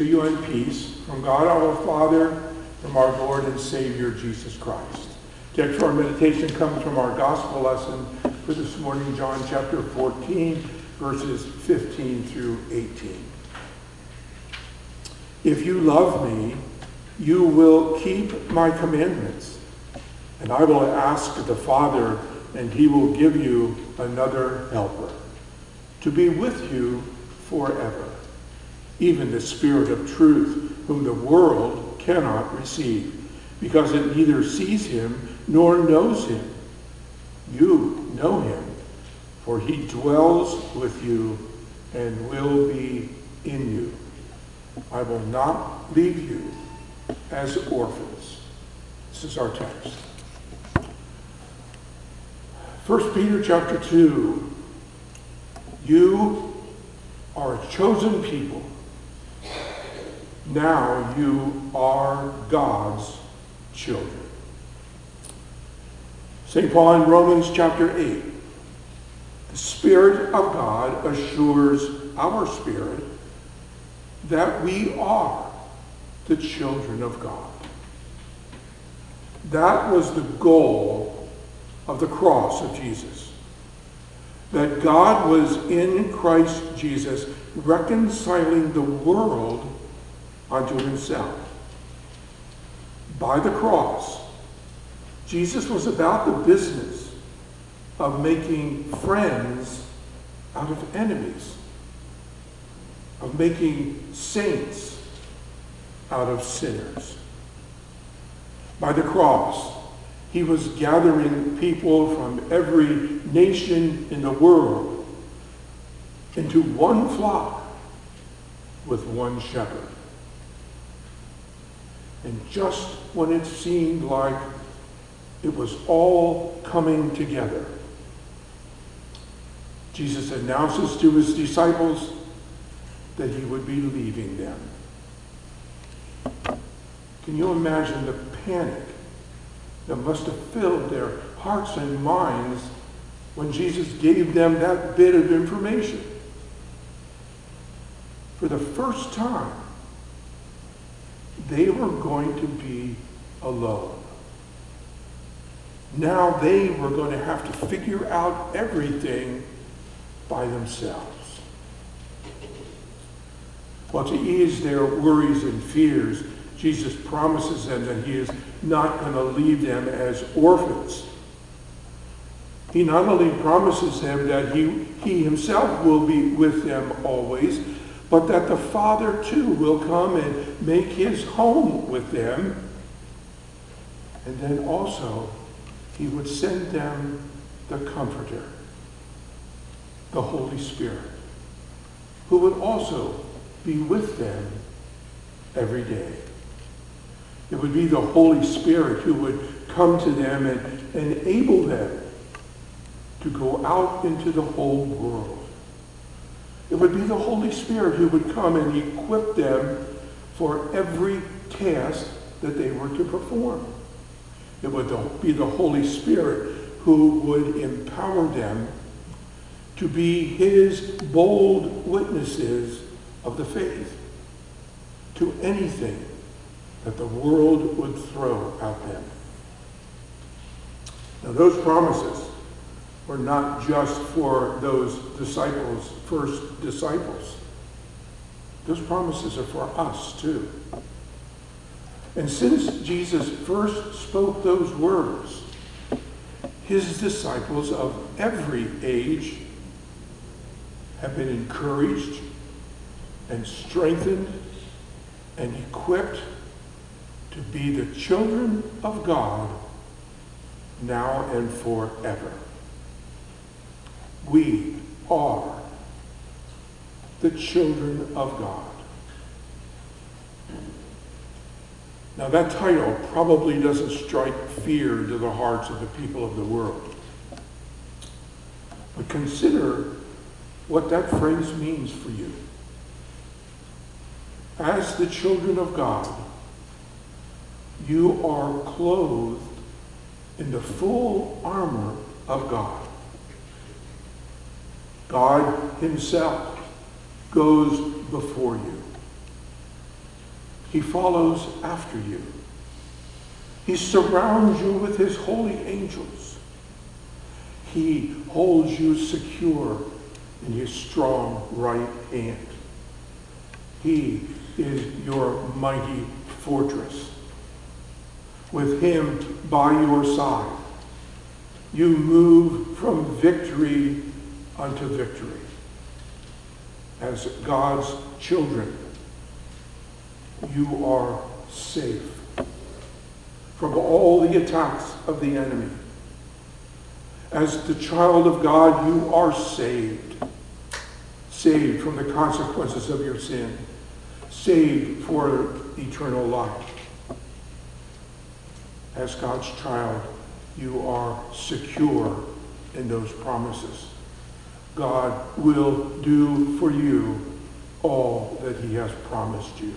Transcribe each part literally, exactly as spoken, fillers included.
to you in peace from God our Father, from our Lord and Savior Jesus Christ. Text for our meditation comes from our gospel lesson for this morning, John chapter fourteen, verses fifteen through eighteen. If you love me, you will keep my commandments, and I will ask the Father, and he will give you another helper to be with you forever, even the Spirit of truth, whom the world cannot receive, because it neither sees him nor knows him. You know him, for he dwells with you and will be in you. I will not leave you as orphans. This is our text. First Peter chapter two. You are a chosen people. Now you are God's children. Saint Paul in Romans chapter eight. The Spirit of God assures our spirit that we are the children of God. That was the goal of the cross of Jesus. That God was in Christ Jesus reconciling the world unto himself. By the cross, Jesus was about the business of making friends out of enemies, of making saints out of sinners. By the cross, he was gathering people from every nation in the world into one flock with one shepherd. And just when it seemed like it was all coming together, Jesus announces to his disciples that he would be leaving them. Can you imagine the panic that must have filled their hearts and minds when Jesus gave them that bit of information? For the first time, they were going to be alone. Now they were going to have to figure out everything by themselves. Well, to ease their worries and fears, Jesus promises them that he is not going to leave them as orphans. He not only promises them that he, he himself will be with them always, but that the Father too will come and make his home with them. And then also, he would send them the Comforter, the Holy Spirit, who would also be with them every day. It would be the Holy Spirit who would come to them and enable them to go out into the whole world. It would be the Holy Spirit who would come and equip them for every task that they were to perform. It would be the Holy Spirit who would empower them to be his bold witnesses of the faith to anything that the world would throw at them. Now, those promises were not just for those disciples, first disciples. Those promises are for us too. And since Jesus first spoke those words, his disciples of every age have been encouraged and strengthened and equipped to be the children of God now and forever. We are the children of God. Now that title probably doesn't strike fear to the hearts of the people of the world. But consider what that phrase means for you. As the children of God, you are clothed in the full armor of God. God himself goes before you. He follows after you. He surrounds you with his holy angels. He holds you secure in his strong right hand. He is your mighty fortress. With him by your side, you move from victory unto victory. As God's children, you are safe from all the attacks of the enemy. As the child of God, you are saved. Saved from the consequences of your sin. Saved for eternal life. As God's child, you are secure in those promises. God will do for you all that he has promised you.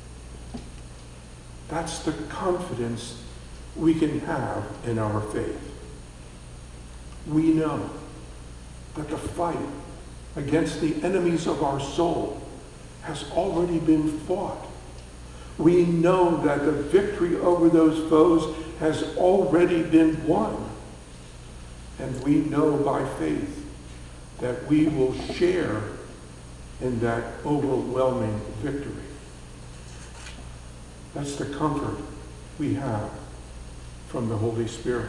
That's the confidence we can have in our faith. We know that the fight against the enemies of our soul has already been fought. We know that the victory over those foes has already been won. And we know by faith that we will share in that overwhelming victory. That's the comfort we have from the Holy Spirit.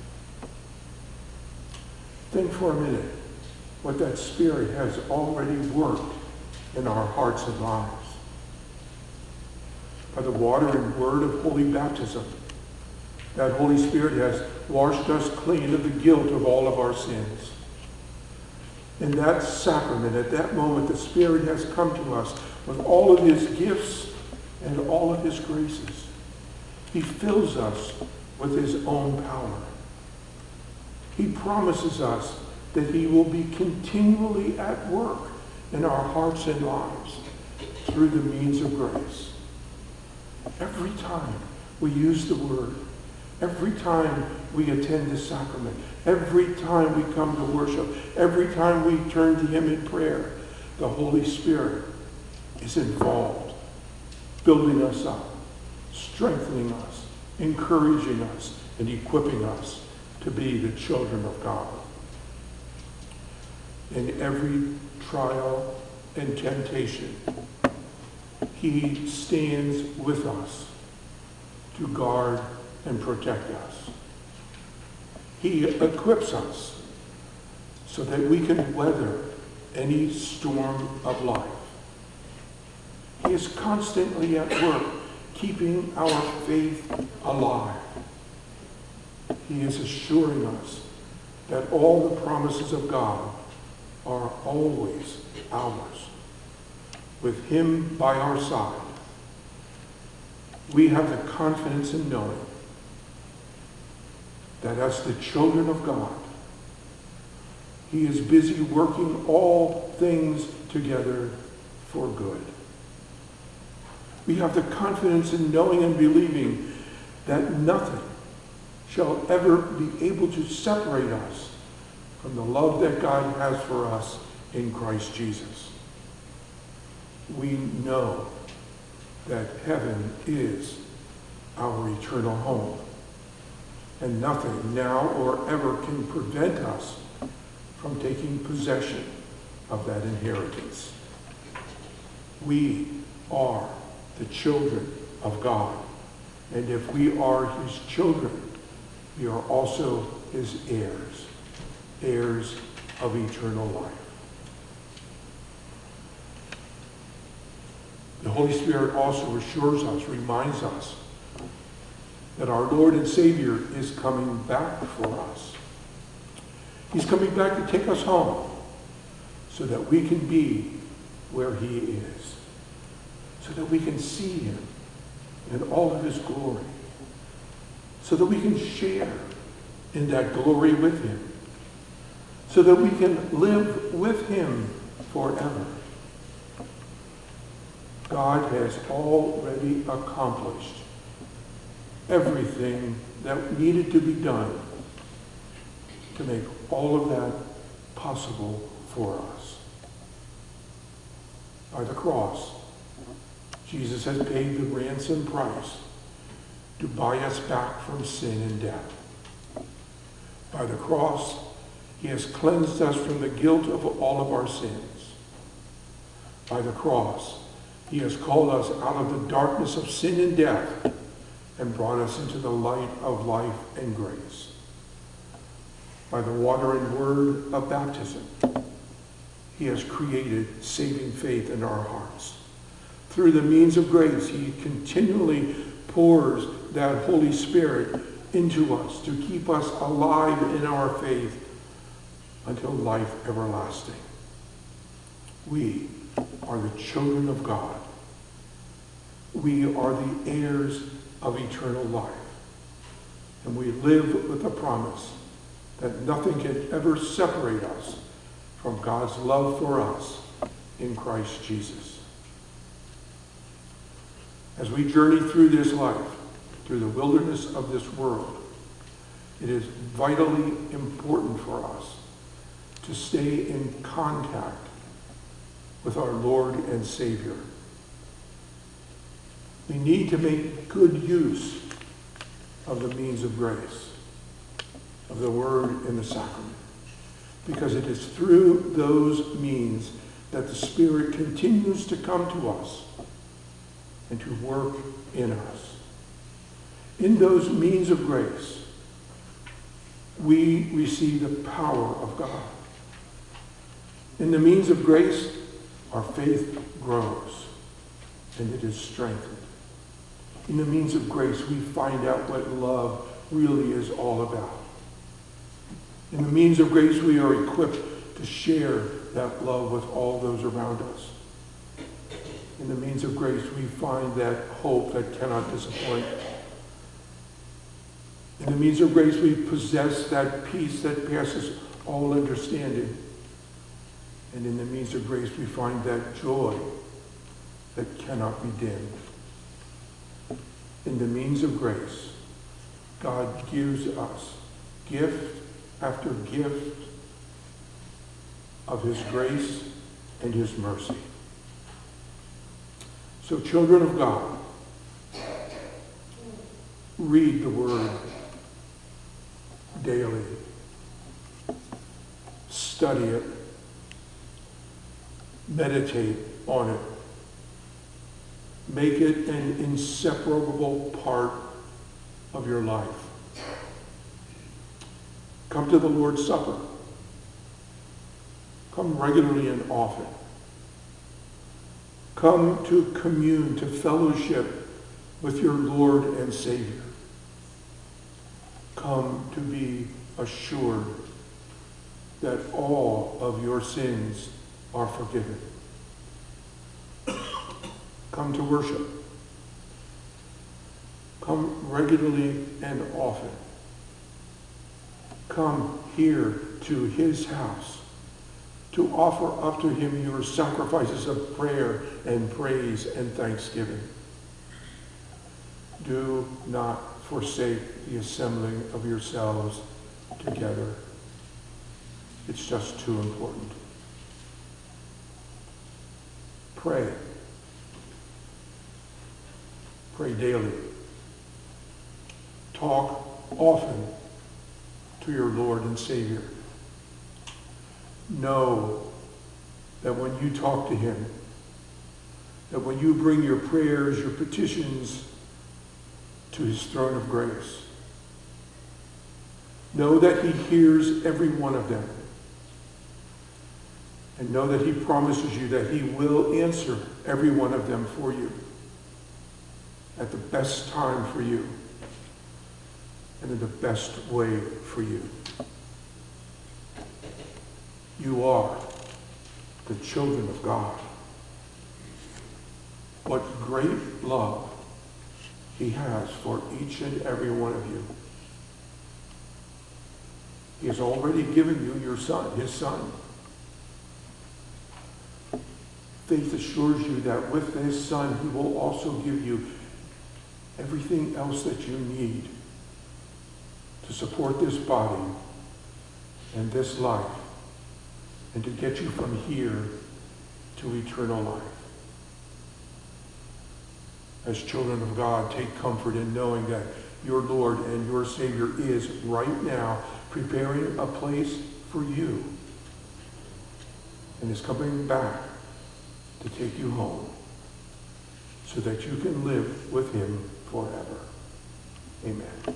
Think for a minute what that Spirit has already worked in our hearts and lives. By the water and word of holy baptism, that Holy Spirit has washed us clean of the guilt of all of our sins. In that sacrament, at that moment, the Spirit has come to us with all of his gifts and all of his graces. He fills us with his own power. He promises us that he will be continually at work in our hearts and lives through the means of grace. Every time we use the word, every time we attend the sacrament, every time we come to worship, every time we turn to him in prayer, the Holy Spirit is involved, building us up, strengthening us, encouraging us, and equipping us to be the children of God. In every trial and temptation, he stands with us to guard and protect us. He equips us so that we can weather any storm of life. He is constantly at work, keeping our faith alive. He is assuring us that all the promises of God are always ours. With him by our side, we have the confidence in knowing that as the children of God, he is busy working all things together for good. We have the confidence in knowing and believing that nothing shall ever be able to separate us from the love that God has for us in Christ Jesus. We know that heaven is our eternal home, and nothing now or ever can prevent us from taking possession of that inheritance. We are the children of God, and if we are his children, we are also his heirs, heirs of eternal life. The Holy Spirit also assures us, reminds us, that our Lord and Savior is coming back for us. He's coming back to take us home so that we can be where he is, so that we can see him in all of his glory, so that we can share in that glory with him, so that we can live with him forever. God has already accomplished everything that needed to be done to make all of that possible for us. By the cross, Jesus has paid the ransom price to buy us back from sin and death. By the cross, he has cleansed us from the guilt of all of our sins. By the cross, he has called us out of the darkness of sin and death and brought us into the light of life and grace. By the water and word of baptism, he has created saving faith in our hearts. Through the means of grace, he continually pours that Holy Spirit into us to keep us alive in our faith until life everlasting. We are the children of God. We are the heirs of eternal life. And we live with the promise that nothing can ever separate us from God's love for us in Christ Jesus. As we journey through this life, through the wilderness of this world, it is vitally important for us to stay in contact with our Lord and Savior. We need to make good use of the means of grace, of the Word and the sacrament, because it is through those means that the Spirit continues to come to us and to work in us. In those means of grace, we receive the power of God. In the means of grace, our faith grows and it is strengthened. In the means of grace, we find out what love really is all about. In the means of grace, we are equipped to share that love with all those around us. In the means of grace, we find that hope that cannot disappoint. In the means of grace, we possess that peace that passes all understanding. And in the means of grace, we find that joy that cannot be dimmed. In the means of grace, God gives us gift after gift of his grace and his mercy. So, children of God, read the Word daily. Study it. Meditate on it. Make it an inseparable part of your life. Come to the Lord's Supper. Come regularly and often. Come to commune, to fellowship with your Lord and Savior. Come to be assured that all of your sins are forgiven. Come to worship. Come regularly and often. Come here to his house to offer up to him your sacrifices of prayer and praise and thanksgiving. Do not forsake the assembling of yourselves together. It's just too important. Pray. Pray daily. Talk often to your Lord and Savior. Know that when you talk to him, that when you bring your prayers, your petitions to his throne of grace, know that he hears every one of them. And know that he promises you that he will answer every one of them for you at the best time for you and in the best way for you. You are the children of God. What great love he has for each and every one of you. He has already given you your son, his son. Faith assures you that with his son, he will also give you everything else that you need to support this body and this life and to get you from here to eternal life. as children of God, take comfort in knowing that your Lord and your Savior is right now preparing a place for you and is coming back to take you home so that you can live with him forever. Amen.